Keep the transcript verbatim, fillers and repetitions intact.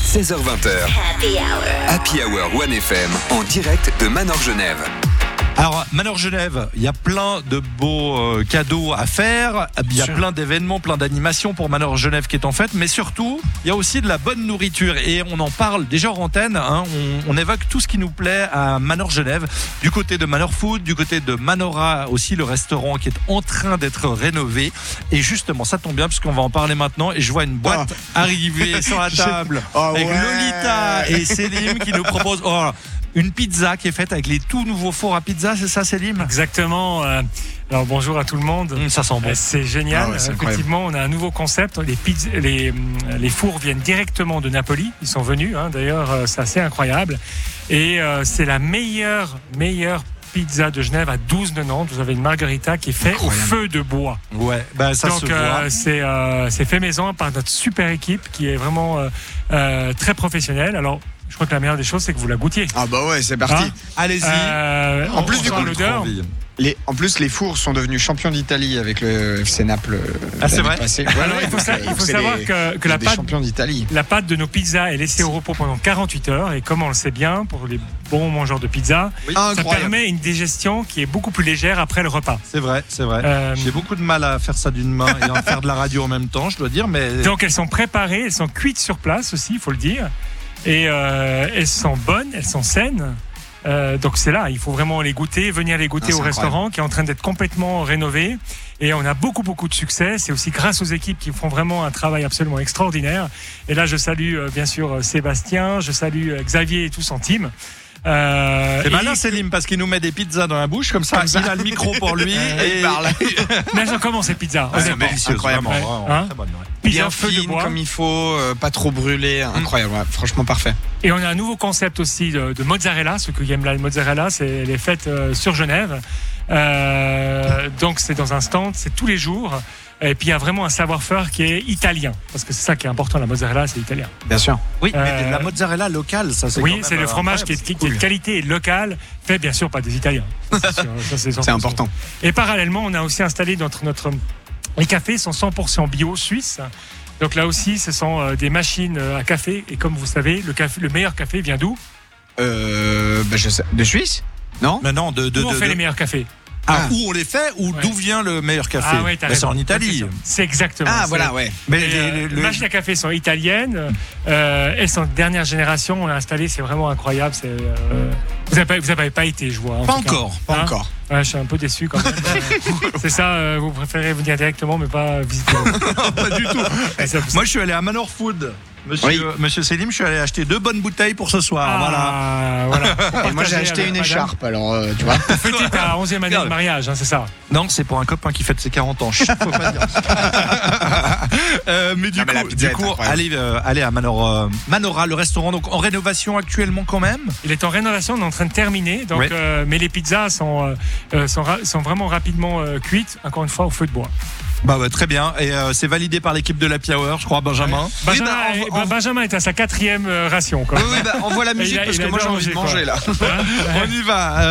seize heures vingt. Happy Hour. Happy Hour One F M en direct de Manor Genève. Alors, Manor Genève, il y a plein de beaux euh, cadeaux à faire. Il y a plein d'événements, plein d'animations pour Manor Genève qui est en fête. Mais surtout, il y a aussi de la bonne nourriture. Et on en parle déjà en antenne. Hein, on, on évoque tout ce qui nous plaît à Manor Genève. Du côté de Manor Food, du côté de Manora aussi, le restaurant qui est en train d'être rénové. Et justement, ça tombe bien puisqu'on va en parler maintenant. Et je vois une boîte oh. arriver sur la table oh, avec ouais. Lolita et Célim qui nous proposent... Oh, une pizza qui est faite avec les tout nouveaux fours à pizza, c'est ça, Célim ? Exactement. Alors bonjour à tout le monde. Mmh, ça sent bon. C'est génial. Ah ouais, c'est Effectivement, on a un nouveau concept. Les, pizza, les, les fours viennent directement de Napoli. Ils sont venus. Hein. D'ailleurs, c'est assez incroyable. Et euh, c'est la meilleure, meilleure pizza de Genève à douze quatre-vingt-dix. Vous avez une margarita qui est faite au feu de bois. Ouais, bah ça Donc, se euh, voit. c'est, euh, c'est fait maison par notre super équipe qui est vraiment euh, euh, très professionnelle. Alors, je crois que la meilleure des choses, c'est que vous la goûtiez. Ah bah ouais, c'est parti. Hein Allez-y. Euh, En plus, du coup, l'odeur. Les, en plus, les fours sont devenus champions d'Italie avec le F C Naples. Ah, c'est vrai. passé. Alors, Ouais, il faut, sa- il faut c'est savoir les- que, que la des pâte, champions d'Italie. la pâte de nos pizzas est laissée au repos pendant quarante-huit heures. Et comme on le sait bien, pour les bons mangeurs de pizza, ça Incroyable. permet une digestion qui est beaucoup plus légère après le repas. C'est vrai, c'est vrai. Euh, J'ai beaucoup de mal à faire ça d'une main et à faire de la radio en même temps, je dois dire, mais Donc elles sont préparées, elles sont cuites sur place aussi, il faut le dire. Et euh, elles sont bonnes, elles sont saines. Euh, donc c'est là, il faut vraiment les goûter, venir les goûter Ah, au c'est restaurant qui est en train d'être complètement rénové. Et on a beaucoup beaucoup de succès. C'est aussi grâce aux équipes qui font vraiment un travail absolument extraordinaire. Et là je salue euh, bien sûr euh, Sébastien, je salue euh, Xavier et tout son team. Euh, c'est et- malin, Célim, parce qu'il nous met des pizzas dans la bouche, comme ça, Comme ça. il a le micro pour lui. et il parle. Mais elles sont comment ces pizzas? Ah, c'est Honnêtement, délicieux, incroyable. vraiment, Hein vraiment, très bonne, ouais. Pizza Bien au feu de fine, bois. comme il faut, euh, pas trop brûlé. Incroyable, ouais, franchement parfait. Et on a un nouveau concept aussi de, de mozzarella. Ceux qui aiment la mozzarella, c'est elle est faite euh, sur Genève. Euh, donc c'est dans un stand, c'est tous les jours. Et puis il y a vraiment un savoir-faire qui est italien, parce que c'est ça qui est important. La mozzarela, c'est italien. Bien sûr. Oui, mais Euh, de la mozzarella locale, ça c'est quand Oui, même, c'est le euh, fromage qui est, qui, qui est de qualité et local, fait bien sûr par des Italiens. Ça, c'est sûr, ça, c'est C'est important. Et parallèlement, on a aussi installé notre notre les cafés sont cent pour cent bio suisse. Donc là aussi, ce sont euh, des machines euh, à café. Et comme vous savez, le café, le meilleur café vient d'où? Euh, bah, je sais. De Suisse? Non? Mais non, de, de, Où on de- fait de- les meilleurs cafés? Ah, Ah. où on les fait ou Ouais. d'où vient le meilleur café? Ah ouais, t'as Bah, c'est raison. en Italie. Ouais, c'est ça. C'est exactement. Ah c'est- voilà, ouais. Mais Et, les- euh, les- les le- machines à café sont italiennes. Euh, elles sont de dernière génération. On l'a installé, c'est vraiment incroyable. C'est, euh, vous n'avez pas, vous avez pas été, je vois. en Pas tout cas. encore, Pas Hein encore. Ouais, je suis un peu déçu quand même. Euh, c'est ça. euh, vous préférez venir directement, mais pas visiter. pas du tout. Et ça- Moi, je suis allé à Manor Food. Monsieur, Oui. Monsieur Célim, je suis allé acheter deux bonnes bouteilles pour ce soir. Voilà. Ah, voilà. Et moi j'ai Partagez acheté avec une madame. écharpe, alors euh, tu vois. Petite à onzième année de mariage, hein, c'est ça. Non, c'est pour un copain qui fête ses quarante ans. Chut, faut pas dire. Euh, mais du Non, mais la coup, pizza du est coup incroyable. allez, euh, allez à Manor, euh, Manora, le restaurant, donc en rénovation actuellement quand même. Il est en rénovation, on est en train de terminer. Donc, Ouais. euh, mais les pizzas sont, euh, euh, sont, ra- sont vraiment rapidement euh, cuites, encore une fois, au feu de bois. Bah ouais, très bien. Et euh, c'est validé par l'équipe de l'Happy Hour, je crois, Benjamin. Benjamin, bah, on- est- on- Benjamin est à sa quatrième euh, ration. Quoi. Oui, oui, bah, envoie la musique Il a- parce il que a moi j'ai bien envie de mangé, manger là. Hein On y va.